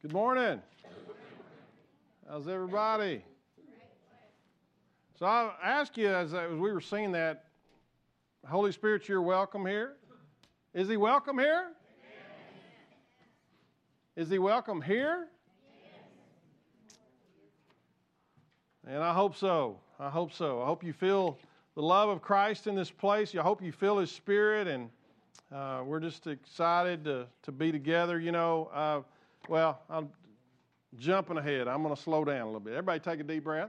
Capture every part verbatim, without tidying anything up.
Good morning. How's everybody? So I asked you as, as we were singing that, Holy Spirit, you're welcome here. Is he welcome here? Yes. Is he welcome here? Yes. And I hope so. I hope so. I hope you feel the love of Christ in this place. I hope you feel his spirit, and uh, we're just excited to, to be together. You know, uh, well, I'm jumping ahead. I'm going to slow down a little bit. Everybody take a deep breath.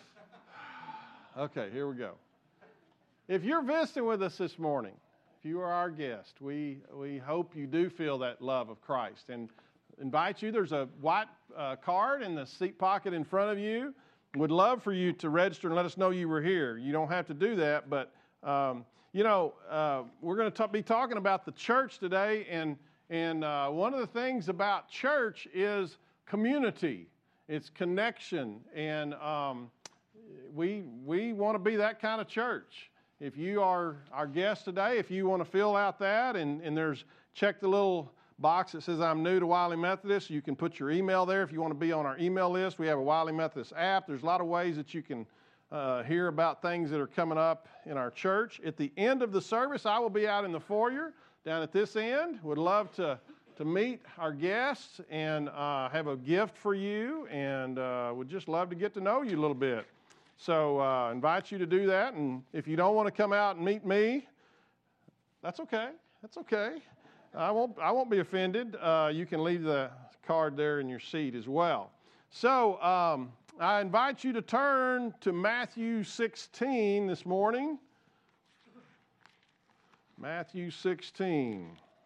Okay, here we go. If you're visiting with us this morning, if you are our guest, we we hope you do feel that love of Christ, and invite you. There's a white uh, card in the seat pocket in front of you. Would love for you to register and let us know you were here. You don't have to do that, but um, you know uh, we're going to be talking about the church today, and and uh, one of the things about church is community. It's connection, and um, we we want to be that kind of church. If you are our guest today, if you want to fill out that, and, and there's, check the little box that says I'm new to Wiley Methodist. You can put your email there if you want to be on our email list. We have a Wiley Methodist app. There's a lot of ways that you can uh, hear about things that are coming up in our church. At the end of the service, I will be out in the foyer down at this end. Would love to, to meet our guests and uh, have a gift for you, and uh, would just love to get to know you a little bit. So I uh, invite you to do that, and if you don't want to come out and meet me, that's okay. That's okay. I won't I won't be offended. Uh, you can leave the card there in your seat as well. So um, I invite you to turn to Matthew sixteen this morning. Matthew sixteen.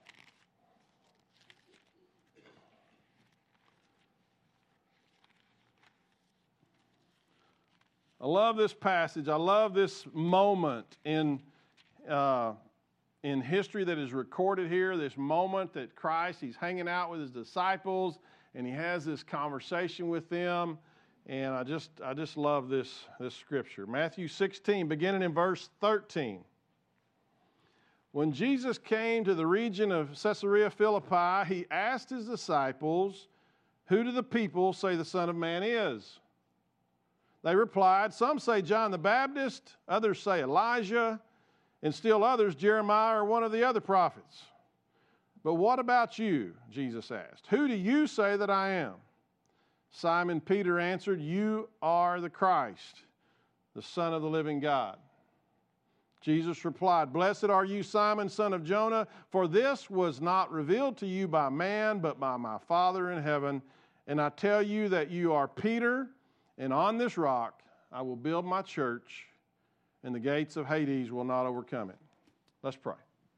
I love this passage. I love this moment in uh, in history that is recorded here, this moment that Christ, he's hanging out with his disciples, and he has this conversation with them, and I just I just love this, this scripture. Matthew sixteen, beginning in verse thirteen. When Jesus came to the region of Caesarea Philippi, he asked his disciples, "Who do the people say the Son of Man is?" They replied, "Some say John the Baptist, others say Elijah, and still others Jeremiah or one of the other prophets. But what about you?" Jesus asked. "Who do you say that I am?" Simon Peter answered, "You are the Christ, the Son of the living God." Jesus replied, "Blessed are you, Simon, son of Jonah, for this was not revealed to you by man, but by my Father in heaven. And I tell you that you are Peter, and on this rock I will build my church, and the gates of Hades will not overcome it." Let's pray.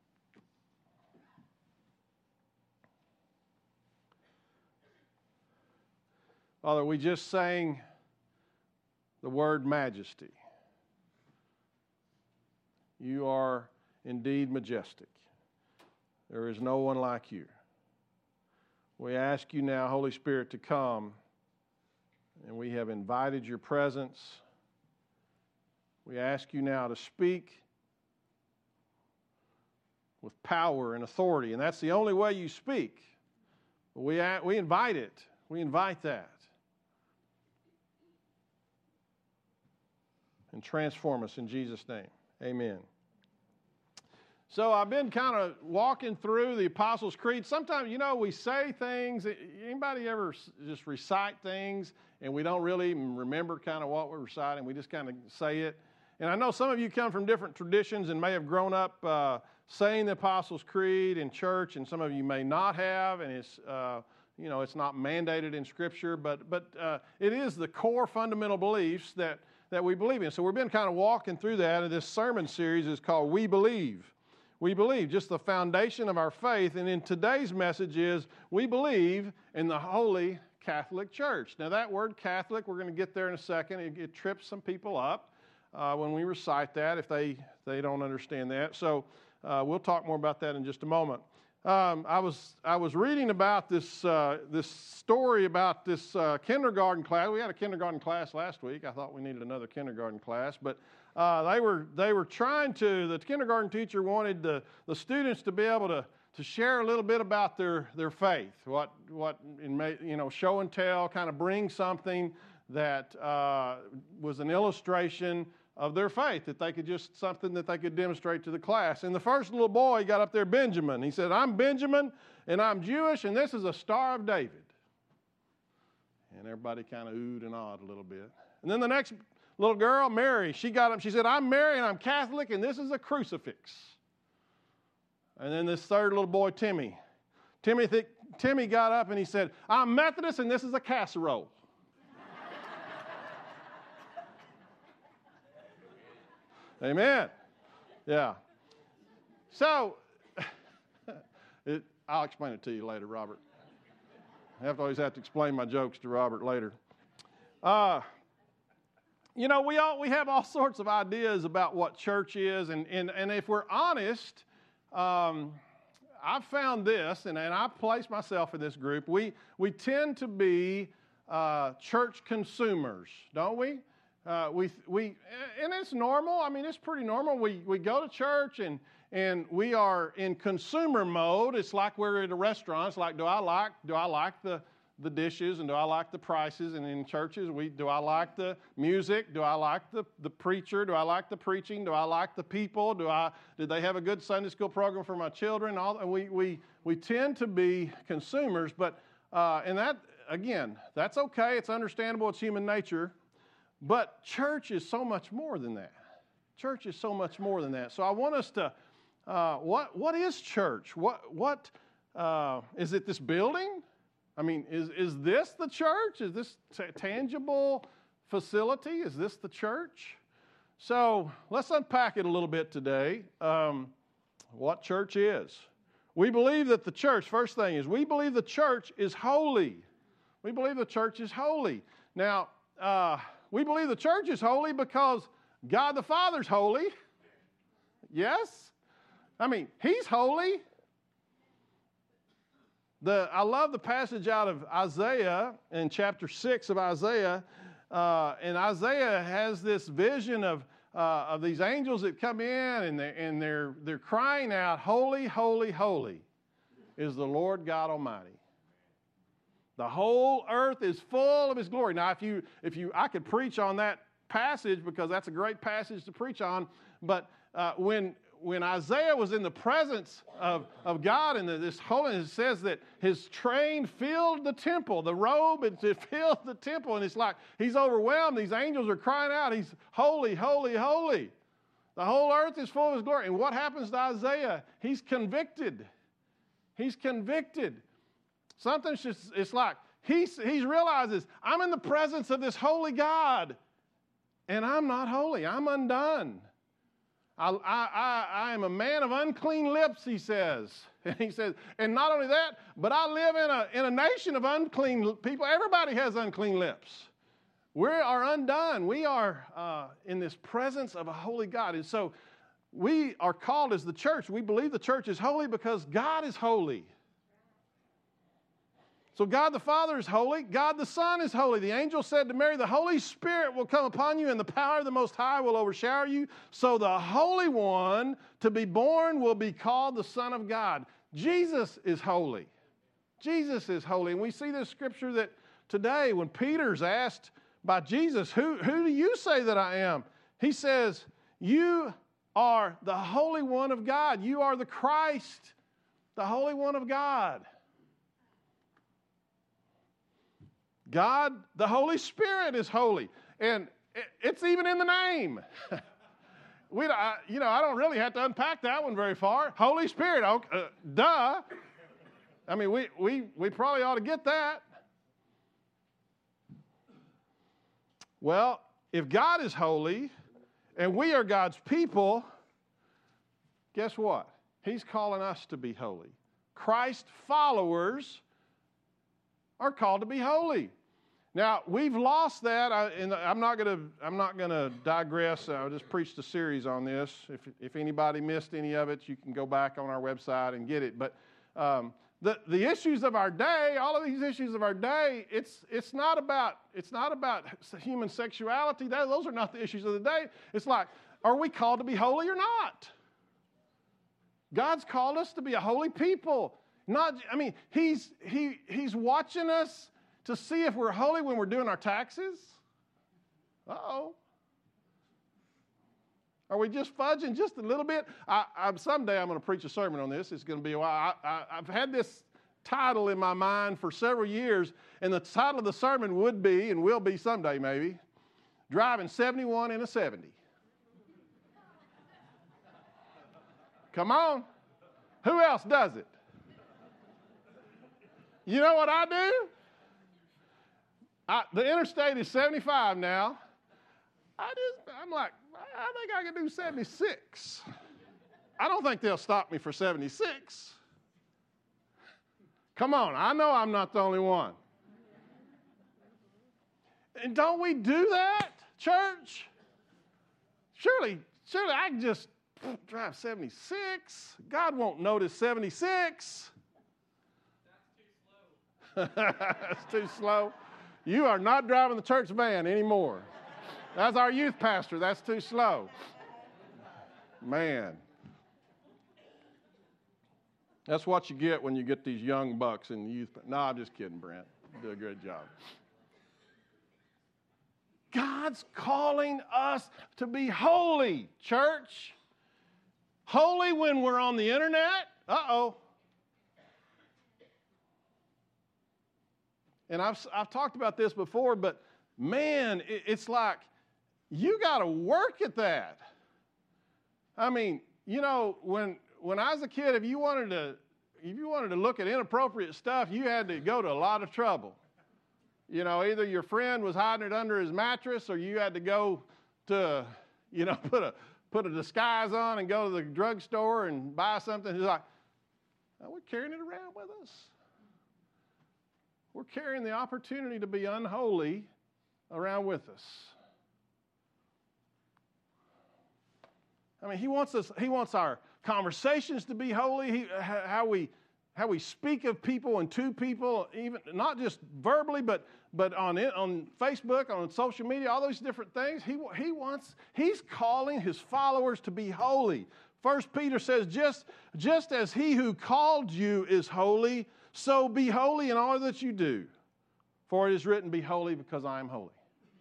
Father, we just sang the word majesty. You are indeed majestic. There is no one like you. We ask you now, Holy Spirit, to come. And we have invited your presence. We ask you now to speak with power and authority. And that's the only way you speak. But we, we invite it. We invite that. And transform us in Jesus' name. Amen. So I've been kind of walking through the Apostles' Creed. Sometimes, you know, we say things. Anybody ever just recite things and we don't really remember kind of what we're reciting? We just kind of say it. And I know some of you come from different traditions and may have grown up uh, saying the Apostles' Creed in church, and some of you may not have, and it's, uh, you know, it's not mandated in Scripture, but but uh, it is the core fundamental beliefs that, that we believe in. So we've been kind of walking through that, and this sermon series is called We Believe. We believe, just the foundation of our faith. And in today's message is, we believe in the Holy Catholic Church. Now that word Catholic, we're going to get there in a second. It, it trips some people up uh, when we recite that if they, they don't understand that. So uh, we'll talk more about that in just a moment. Um, I was I was reading about this uh, this story about this uh, kindergarten class. We had a kindergarten class last week. I thought we needed another kindergarten class, but Uh, they were they were trying to, the kindergarten teacher wanted the, the students to be able to, to share a little bit about their, their faith, what, what in, you know, show and tell, kind of bring something that uh, was an illustration of their faith, that they could just, something that they could demonstrate to the class. And the first little boy got up there, Benjamin. He said, I'm Benjamin, and I'm Jewish, and this is a Star of David. And everybody kind of oohed and awed a little bit. And then the next little girl, Mary, she got up, she said, I'm Mary, and I'm Catholic, and this is a crucifix. And then this third little boy, Timmy. Timmy, th- Timmy got up and he said, I'm Methodist, and this is a casserole. Amen. Yeah. So, it, I'll explain it to you later, Robert. I have to always have to explain my jokes to Robert later. Uh, you know, we all we have all sorts of ideas about what church is, and and, and if we're honest, um, I've found this, and, and I place myself in this group. We we tend to be uh, church consumers, don't we? Uh, we we and it's normal. I mean, it's pretty normal. We we go to church and and we are in consumer mode. It's like we're at a restaurant. It's like, do I like do I like the the dishes, and do I like the prices? And in churches, we do I like the music? Do I like the the preacher? Do I like the preaching? Do I like the people? Do I did they have a good Sunday school program for my children? All and we we we tend to be consumers, but uh, and that again, that's okay. It's understandable. It's human nature. But church is so much more than that. Church is so much more than that. So I want us to, uh, what what is church? What what uh, is it? This building? I mean, is is this the church? Is this t- tangible facility? Is this the church? So let's unpack it a little bit today. Um, what church is? We believe that the church. First thing is we believe the church is holy. We believe the church is holy. Now. Uh, We believe the church is holy because God the Father's holy. Yes? I mean, He's holy. The I love the passage out of Isaiah in chapter six of Isaiah. Uh, and Isaiah has this vision of uh, of these angels that come in and they're, and they're they're crying out, "Holy, holy, holy is the Lord God Almighty. The whole earth is full of His glory." Now, if you, if you, I could preach on that passage because that's a great passage to preach on. But uh, when when Isaiah was in the presence of, of God and this holiness, it says that His train filled the temple, the robe, it, it filled the temple, and it's like He's overwhelmed. These angels are crying out, He's holy, holy, holy. The whole earth is full of His glory. And what happens to Isaiah? He's convicted. He's convicted. Something's just, it's like, he, he realizes, I'm in the presence of this holy God, and I'm not holy. I'm undone. I, I, I, I am a man of unclean lips, he says. And he says, and not only that, but I live in a, in a nation of unclean people. Everybody has unclean lips. We are undone. We are uh, in this presence of a holy God. And so we are called as the church. We believe the church is holy because God is holy. So God the Father is holy. God the Son is holy. The angel said to Mary, the Holy Spirit will come upon you and the power of the Most High will overshadow you. So the Holy One to be born will be called the Son of God. Jesus is holy. Jesus is holy. And we see this scripture that today when Peter's asked by Jesus, who, who do you say that I am? He says, you are the Holy One of God. You are the Christ, the Holy One of God. God, the Holy Spirit is holy. And it's even in the name. we, I, you know, I don't really have to unpack that one very far. Holy Spirit, uh, duh. I mean, we, we, we probably ought to get that. Well, if God is holy and we are God's people, guess what? He's calling us to be holy. Christ followers are called to be holy. Now, we've lost that, I, and I'm not going to I'm not going to digress. I just preached a series on this. If if anybody missed any of it, you can go back on our website and get it. But um, the the issues of our day, all of these issues of our day, it's it's not about it's not about human sexuality. That, those are not the issues of the day. It's like, are we called to be holy or not? God's called us to be a holy people. Not, I mean, he's, he, he's watching us to see if we're holy when we're doing our taxes. Uh-oh. Are we just fudging just a little bit? I, I, someday I'm going to preach a sermon on this. It's going to be a while. I, I, I've had this title in my mind for several years, and the title of the sermon would be, and will be someday maybe, Driving seventy-one in a seventy. Come on. Who else does it? You know what I do? I, the interstate is seventy-five now. I just, I'm like, I think I can do seventy-six. I don't think they'll stop me for seventy-six. Come on, I know I'm not the only one. And don't we do that, church? Surely, surely I can just drive seventy-six. God won't notice seventy-six. That's too slow. That's too slow. You are not driving the church van anymore. That's our youth pastor. That's too slow. Man. That's what you get when you get these young bucks in the youth. No, I'm just kidding, Brent. You do a good job. God's calling us to be holy, church. Holy when we're on the internet. Uh-oh. And I've, I've talked about this before, but man, it, it's like you got to work at that. I mean, you know, when when I was a kid, if you wanted to if you wanted to look at inappropriate stuff, you had to go to a lot of trouble. You know, either your friend was hiding it under his mattress, or you had to go to, you know, put a put a disguise on and go to the drugstore and buy something. He's like, oh, we're carrying it around with us. We're carrying the opportunity to be unholy around with us. I mean, he wants us. He wants our conversations to be holy. He, how we how we speak of people and to people, even not just verbally, but but on it, on Facebook, on social media, all those different things. He he wants. He's calling his followers to be holy. First Peter says, just just as he who called you is holy, so be holy in all that you do. For it is written, be holy because I am holy.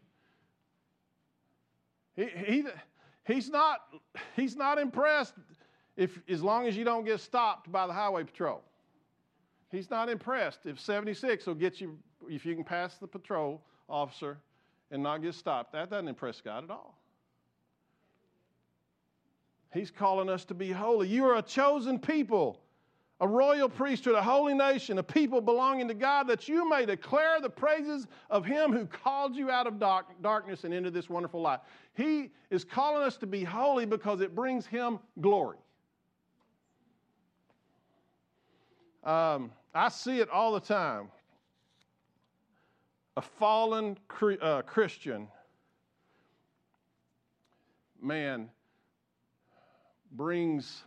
He, he, he's, not, he's not impressed if, as long as you don't get stopped by the highway patrol. He's not impressed if seventy-six will get you, if you can pass the patrol officer and not get stopped. That doesn't impress God at all. He's calling us to be holy. You are a chosen people, a royal priesthood, a holy nation, a people belonging to God, that you may declare the praises of him who called you out of dark, darkness and into this wonderful light. He is calling us to be holy because it brings him glory. Um, I see it all the time. A fallen uh, Christian man brings...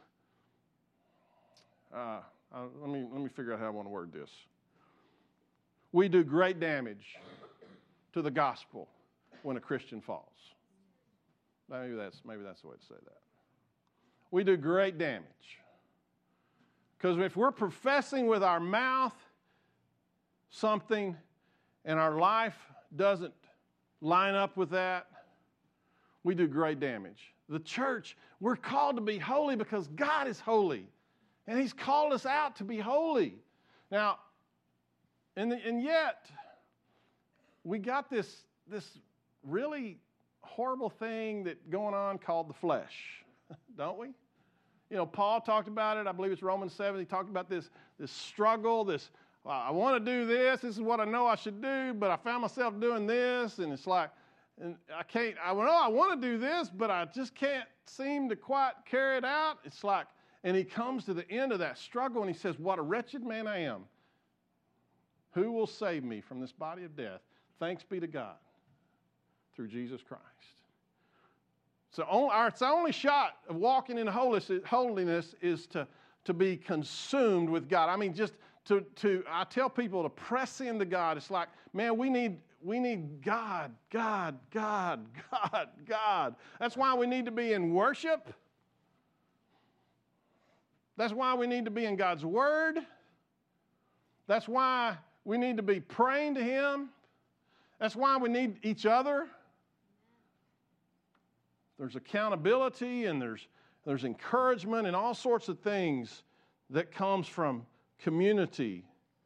Uh, uh, let me let me figure out how I want to word this. We do great damage to the gospel when a Christian falls. Maybe that's maybe that's the way to say that. We do great damage because if we're professing with our mouth something and our life doesn't line up with that, we do great damage. The church, we're called to be holy because God is holy. And he's called us out to be holy. Now, and, the, and yet, we got this, this really horrible thing that going on called the flesh, don't we? You know, Paul talked about it. I believe it's Romans seven. He talked about this, this struggle, this, well, I want to do this. This is what I know I should do, but I found myself doing this. And it's like, and I can't, I know I want to do this, but I just can't seem to quite carry it out. It's like, and he comes to the end of that struggle and he says, what a wretched man I am. Who will save me from this body of death? Thanks be to God through Jesus Christ. So our only shot of walking in holiness is to, to be consumed with God. I mean, just to, to, I tell people to press into God. It's like, man, we need, we need God, God, God, God, God. That's why we need to be in worship. That's why we need to be in God's Word. That's why we need to be praying to Him. That's why we need each other. There's accountability and there's, there's encouragement and all sorts of things that comes from community.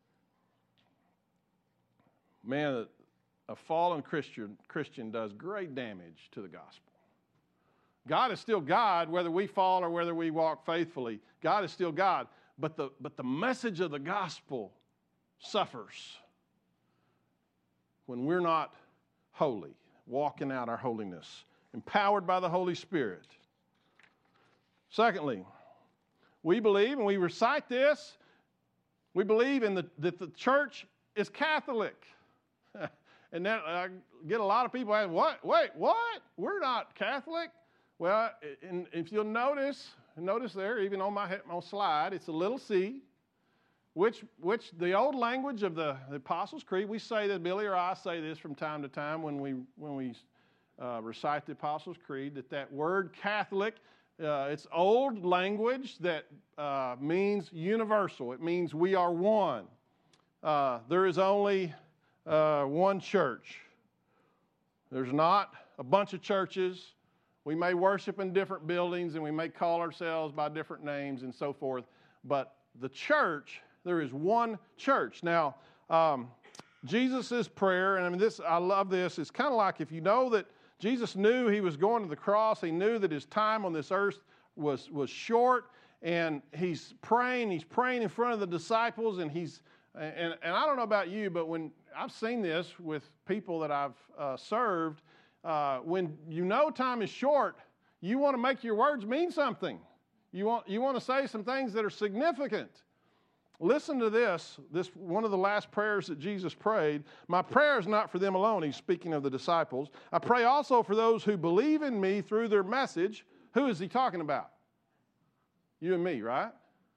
Man, a fallen Christian, Christian does great damage to the gospel. God is still God, whether we fall or whether we walk faithfully. God is still God. But the, but the message of the gospel suffers when we're not holy, walking out our holiness, empowered by the Holy Spirit. Secondly, we believe, and we recite this, we believe in the, that the church is Catholic. And then I get a lot of people asking, what? Wait, what? We're not Catholic? Well, and if you'll notice, notice there, even on my, my slide, it's a little c, which, which the old language of the, the Apostles' Creed, we say that, Billy or I say this from time to time when we, when we uh, recite the Apostles' Creed, that that word Catholic, uh, it's old language that uh, means universal. It means we are one. Uh, there is only uh, one church. There's not a bunch of churches. We may worship in different buildings and we may call ourselves by different names and so forth, but the church, there is one church. Now, um, Jesus' prayer, and I mean this, I love this, it's kind of like if you know that Jesus knew he was going to the cross, he knew that his time on this earth was, was short, and he's praying, he's praying in front of the disciples, and he's, and, and I don't know about you, but when I've seen this with people that I've uh, served, Uh, when you know time is short, you want to make your words mean something. You want, you want to say some things that are significant. Listen to this, this one of the last prayers that Jesus prayed. My prayer is not for them alone. He's speaking of the disciples. I pray also for those who believe in me through their message. Who is he talking about? You and me, right?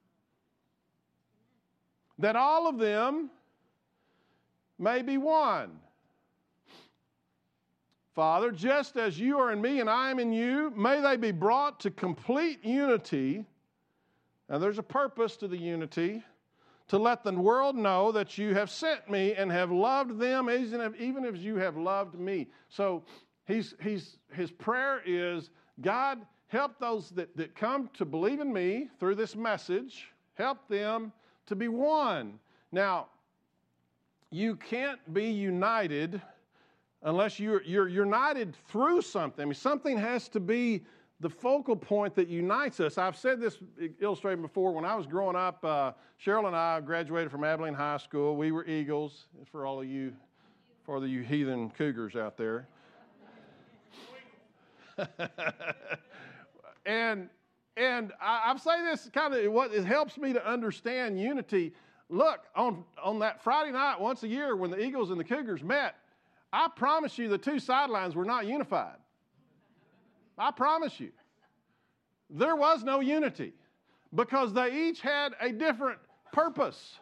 That all of them may be one. Father, just as you are in me and I am in you, may they be brought to complete unity. Now there's a purpose to the unity, to let the world know that you have sent me and have loved them even as you have loved me. So he's, he's, his prayer is, God, help those that, that come to believe in me through this message, help them to be one. Now, you can't be united unless you're, you're united through something. I mean, something has to be the focal point that unites us. I've said this illustrated before. When I was growing up, uh, Cheryl and I graduated from Abilene High School. We were Eagles, for all of you, for the you heathen Cougars out there. and and I, I say this kind of what it helps me to understand unity. Look, on on that Friday night once a year when the Eagles and the Cougars met, I promise you the two sidelines were not unified. I promise you. There was no unity because they each had a different purpose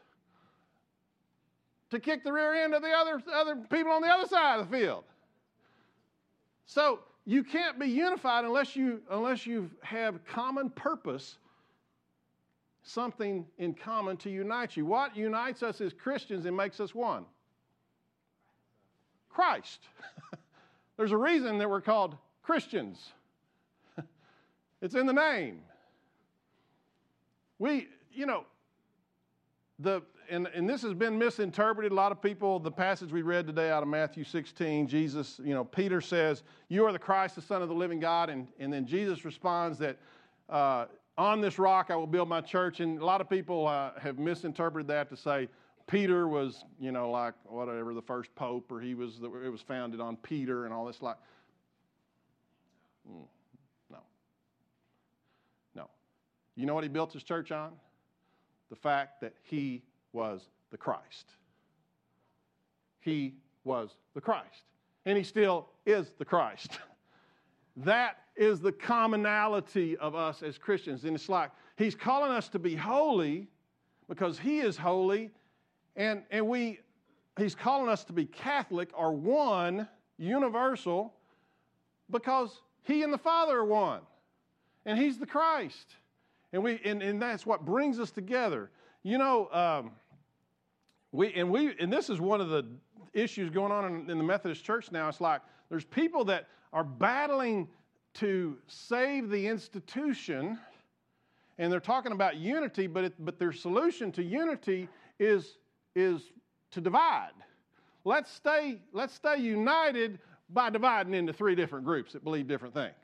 to kick the rear end of the other, other people on the other side of the field. So you can't be unified unless you, unless you have common purpose, something in common to unite you. What unites us as Christians and makes us one? Christ. There's a reason that we're called Christians. It's in the name. We, you know, the and, and this has been misinterpreted. A lot of people, the passage we read today out of Matthew sixteen, Jesus, you know, Peter says, you are the Christ, the Son of the living God. And, and then Jesus responds that uh, on this rock I will build my church. And a lot of people uh, have misinterpreted that to say Peter was, you know, like whatever, the first pope, or he was, the, it was founded on Peter and all this like. Mm. You know what he built his church on? The fact that he was the Christ. He was the Christ. And he still is the Christ. That is the commonality of us as Christians. And it's like he's calling us to be holy because he is holy. And, and we, he's calling us to be Catholic or one, universal, because he and the Father are one. And he's the Christ. And we and, and that's what brings us together. You know, um, we and we and this is one of the issues going on in, in the Methodist Church now. It's like there's people that are battling to save the institution, and they're talking about unity, but it, but their solution to unity is is to divide. Let's stay let's stay united by dividing into three different groups that believe different things.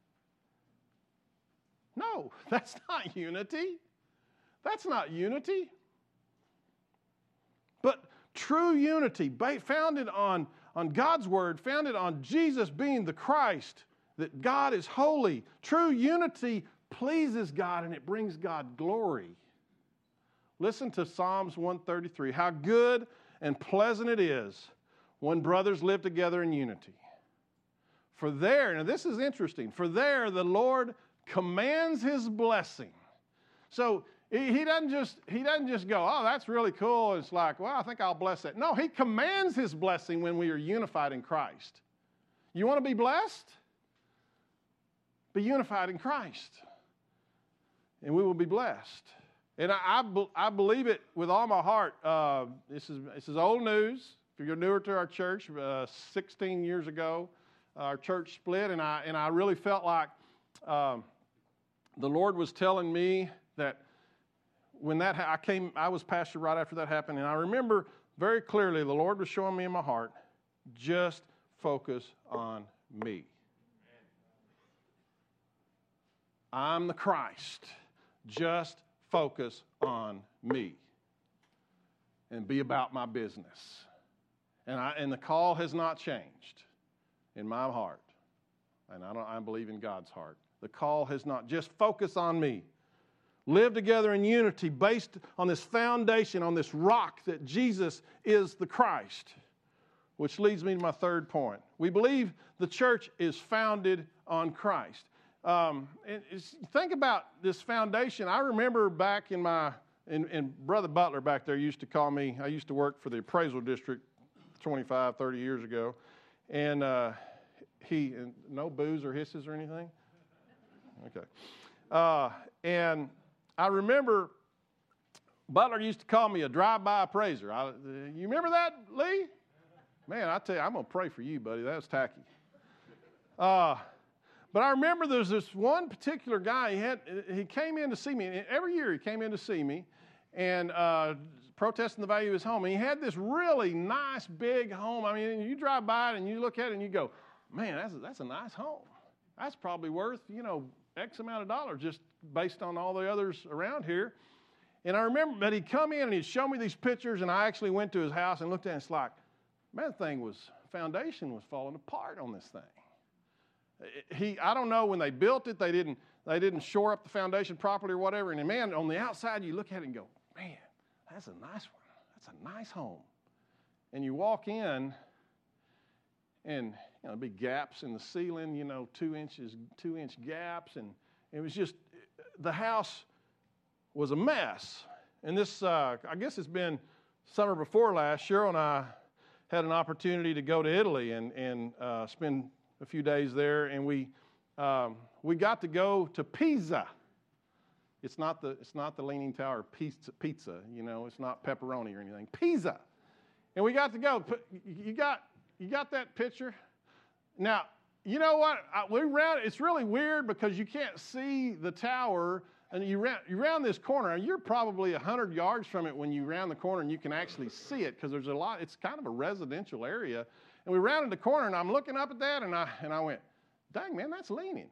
No, that's not unity. That's not unity. But true unity, founded on, on God's word, founded on Jesus being the Christ, that God is holy. True unity pleases God and it brings God glory. Listen to Psalms one thirty-three. How good and pleasant it is when brothers live together in unity. For there, now this is interesting, for there the Lord commands his blessing. So he doesn't just he doesn't just go, oh, that's really cool. It's like, well, I think I'll bless that. No, he commands his blessing when we are unified in Christ. You want to be blessed? Be unified in Christ. And we will be blessed. And I, I, I believe it with all my heart. Uh, this is this is old news. If you're newer to our church, uh, sixteen years ago, our church split, and I and I really felt like um, the Lord was telling me that when that ha- I came, I was pastor right after that happened, and I remember very clearly the Lord was showing me in my heart, just focus on me. I'm the Christ. Just focus on me and be about my business. And I and the call has not changed in my heart. And I don't I believe in God's heart. The call has not. Just focus on me. Live together in unity based on this foundation, on this rock that Jesus is the Christ. Which leads me to my third point. We believe the church is founded on Christ. Um, and think about this foundation. I remember back in my, and, and Brother Butler back there used to call me, I used to work for the appraisal district twenty-five, thirty years ago. And uh, he, and no boos or hisses or anything? Okay. Uh, and I remember Butler used to call me a drive-by appraiser. I, you remember that, Lee? Man, I tell you, I'm going to pray for you, buddy. That was tacky. Uh, but I remember there was this one particular guy. He had he came in to see me. And every year he came in to see me and uh, protesting the value of his home. And he had this really nice, big home. I mean, you drive by it and you look at it and you go, man, that's a, that's a nice home. That's probably worth, you know, X amount of dollars just based on all the others around here. And I remember, but he'd come in and he'd show me these pictures, and I actually went to his house and looked at it, and it's like, man, the thing was, foundation was falling apart on this thing. He, I don't know, when they built it, they didn't, they didn't shore up the foundation properly or whatever. And man, on the outside, you look at it and go, man, that's a nice one. That's a nice home. And you walk in, and you know, big gaps in the ceiling, you know, two inches, two inch gaps, and it was just, the house was a mess. And this, uh, I guess it's been summer before last, Cheryl and I had an opportunity to go to Italy and, and uh, spend a few days there, and we um, we got to go to Pisa. It's not the it's not the Leaning Tower pizza, pizza, you know, it's not pepperoni or anything. Pisa, and we got to go. You got you got that picture? Now you know what? I, we round. It's really weird because you can't see the tower, and you round you round this corner, and you're probably a hundred yards from it when you round the corner, and you can actually see it because there's a lot. It's kind of a residential area. And we rounded the corner, and I'm looking up at that, and I and I went, dang, man, that's leaning.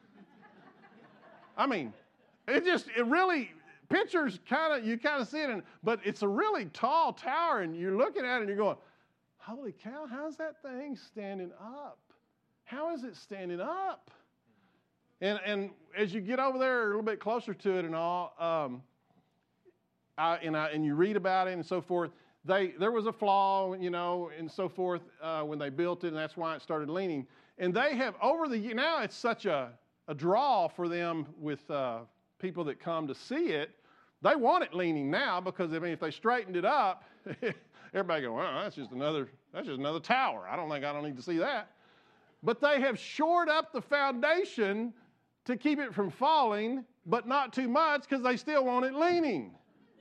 I mean, it just, it really, pictures kind of, you kind of see it, and, but it's a really tall tower, and you're looking at it, and you're going, holy cow, how's that thing standing up? How is it standing up? And and as you get over there a little bit closer to it and all, um, I, and, I, and you read about it and so forth, They, there was a flaw, you know, and so forth uh, when they built it, and that's why it started leaning. And they have, over the, now it's such a, a draw for them with uh, people that come to see it. They want it leaning now because, I mean, if they straightened it up, everybody go, well, that's just another, that's just another tower. I don't think, I don't need to see that. But they have shored up the foundation to keep it from falling but not too much because they still want it leaning.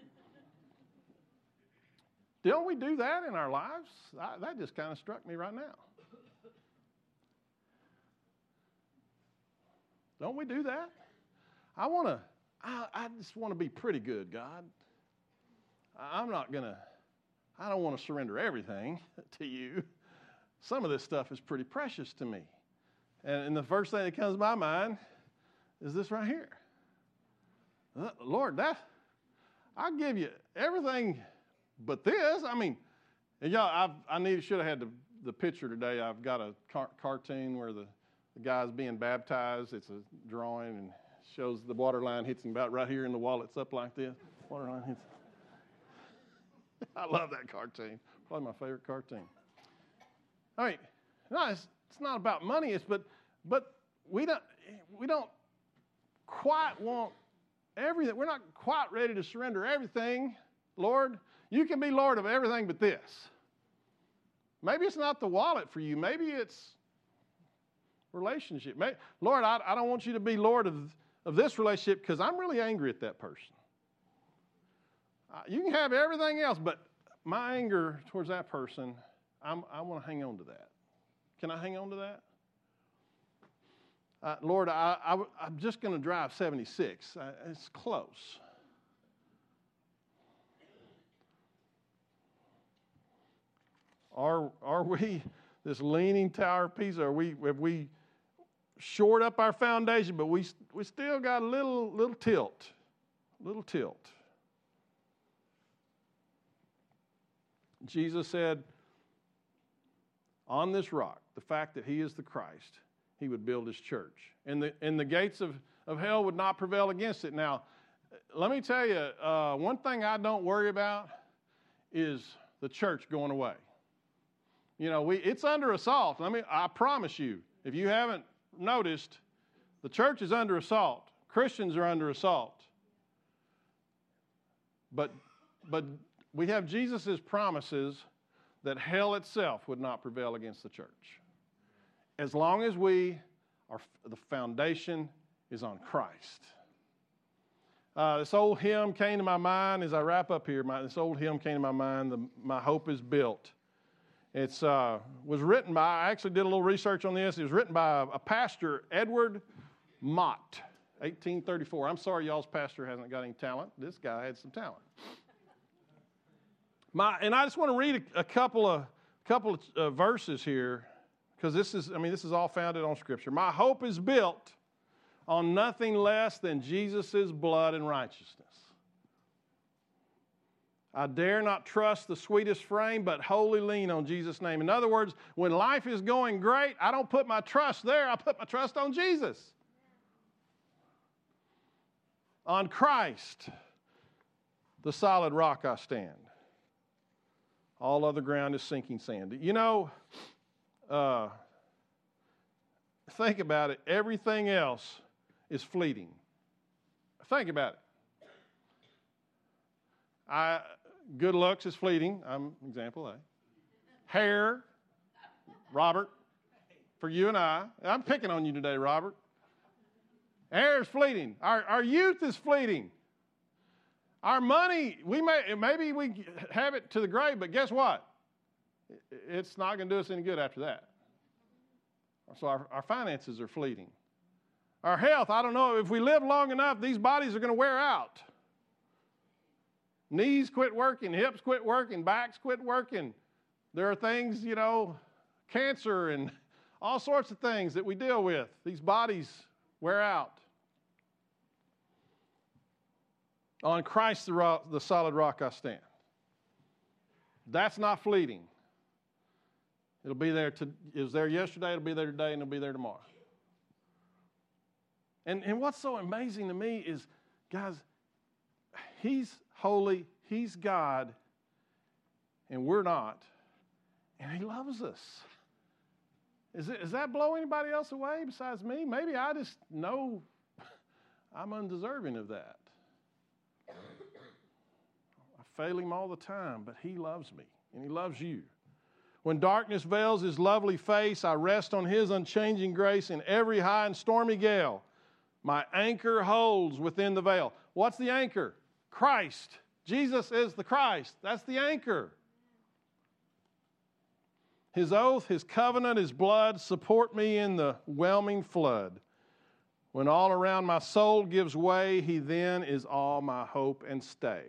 Don't we do that in our lives? I, that just kind of struck me right now. Don't we do that? I want to, I, I just want to be pretty good, God. I'm not going to, I don't want to surrender everything to you. Some of this stuff is pretty precious to me. And, and the first thing that comes to my mind is this right here. Lord, that, I'll give you everything but this. I mean, and y'all, I've, I need, should have had the, the picture today. I've got a car, cartoon where the, the guy's being baptized. It's a drawing and shows the water line hits him about right here in the wall. It's up like this. Water line hits. I love that cartoon. Probably my favorite cartoon. I mean, no, it's, it's not about money. It's but but we don't we don't quite want everything. We're not quite ready to surrender everything. Lord, you can be Lord of everything but this. Maybe it's not the wallet for you. Maybe it's relationship. Maybe, Lord, I, I don't want you to be Lord of, of this relationship because I'm really angry at that person. Uh, you can have everything else, but my anger towards that person, I'm, I want to hang on to that. Can I hang on to that? Uh, Lord, I, I, I'm just going to drive seventy-six. Uh, it's close. Are, are we this leaning tower of Pisa? Are we, have we shored up our foundation, but we, we still got a little, little tilt, little tilt. Jesus said, on this rock, the fact that he is the Christ, he would build his church. And the, and the gates of, of hell would not prevail against it. Now, let me tell you, uh, one thing I don't worry about is the church going away. You know, we it's under assault. Let me, I promise you, if you haven't noticed, the church is under assault. Christians are under assault. But, but we have Jesus' promises that hell itself would not prevail against the church. As long as we are, the foundation is on Christ. Uh, this old hymn came to my mind as I wrap up here. My, this old hymn came to my mind, the, My Hope is Built. It uh, was written by, I actually did a little research on this. It was written by a, a pastor, Edward Mott, eighteen thirty-four. I'm sorry y'all's pastor hasn't got any talent. This guy had some talent. My, and I just want to read a, a couple of couple of uh, verses here, because this is, I mean, this is all founded on Scripture. My hope is built on nothing less than Jesus' blood and righteousness. I dare not trust the sweetest frame, but wholly lean on Jesus' name. In other words, when life is going great, I don't put my trust there. I put my trust on Jesus. On Christ, the solid rock I stand. All other ground is sinking sand. You know, uh, think about it. Everything else is fleeting. Think about it. I, good looks is fleeting. I'm example A. Hair, Robert, for you and I. I'm picking on you today, Robert. Hair is fleeting. Our, our youth is fleeting. Our money, we may maybe we have it to the grave, but guess what? It's not going to do us any good after that. So our, our finances are fleeting. Our health, I don't know, if we live long enough, these bodies are going to wear out. Knees quit working, hips quit working, backs quit working. There are things, you know, cancer and all sorts of things that we deal with. These bodies wear out. On Christ, the, rock, the solid rock I stand. That's not fleeting. It'll be there. To, it was there yesterday, it'll be there today, and it'll be there tomorrow. And, and what's so amazing to me is, guys, he's holy, he's God, and we're not, and he loves us. Is, it, does that blow anybody else away besides me? Maybe I just know I'm undeserving of that. I fail him all the time, but he loves me, and he loves you. When darkness veils his lovely face, I rest on his unchanging grace in every high and stormy gale. My anchor holds within the veil. What's the anchor? Christ. Jesus is the Christ. That's the anchor. His oath, His covenant, His blood support me in the whelming flood. When all around my soul gives way, He then is all my hope and stay.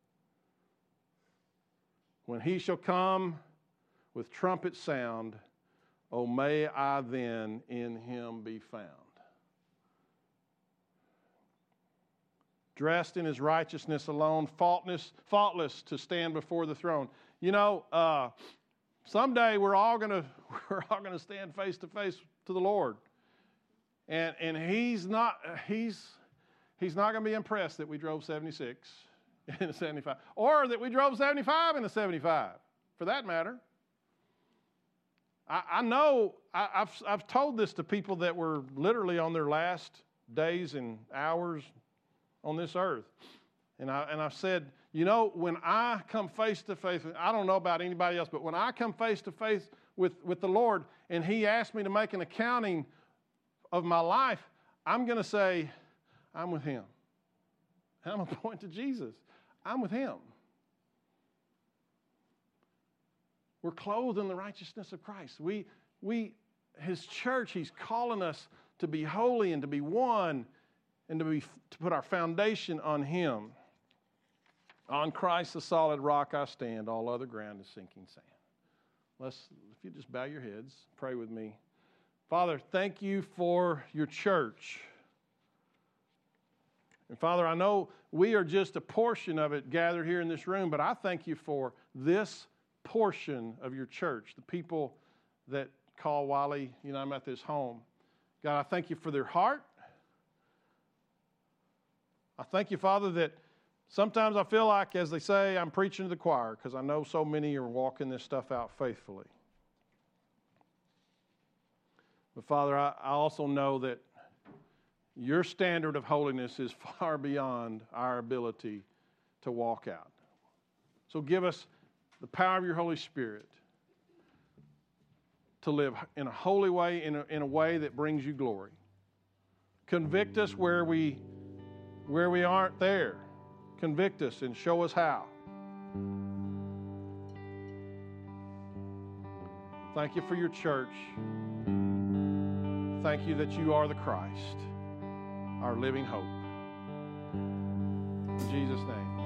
When He shall come with trumpet sound, oh, may I then in Him be found. Dressed in His righteousness alone, faultless, faultless to stand before the throne. You know, uh, someday we're all gonna we're all gonna stand face to face to the Lord, and and He's not He's He's not gonna be impressed that we drove seventy-six in a seventy-five, or that we drove seventy-five in a seventy-five, for that matter. I, I know I, I've I've told this to people that were literally on their last days and hours on this earth. And, I, and I've said, you know, when I come face to face, I don't know about anybody else, but when I come face to face with, with the Lord and He asks me to make an accounting of my life, I'm going to say, I'm with Him. And I'm going to point to Jesus. I'm with Him. We're clothed in the righteousness of Christ. We, we, His church, He's calling us to be holy and to be one, and to, be, to put our foundation on Him. On Christ, the solid rock I stand, all other ground is sinking sand. Let's, if you just bow your heads, pray with me. Father, thank You for Your church. And Father, I know we are just a portion of it gathered here in this room, but I thank You for this portion of Your church, the people that call Wiley United Methodist home. God, I thank You for their heart. I thank You, Father, that sometimes I feel like, as they say, I'm preaching to the choir because I know so many are walking this stuff out faithfully. But Father, I, I also know that Your standard of holiness is far beyond our ability to walk out. So give us the power of Your Holy Spirit to live in a holy way, in a, in a way that brings You glory. Convict us where we Where we aren't there. Convict us and show us how. Thank You for Your church. Thank You that You are the Christ, our living hope. In Jesus' name.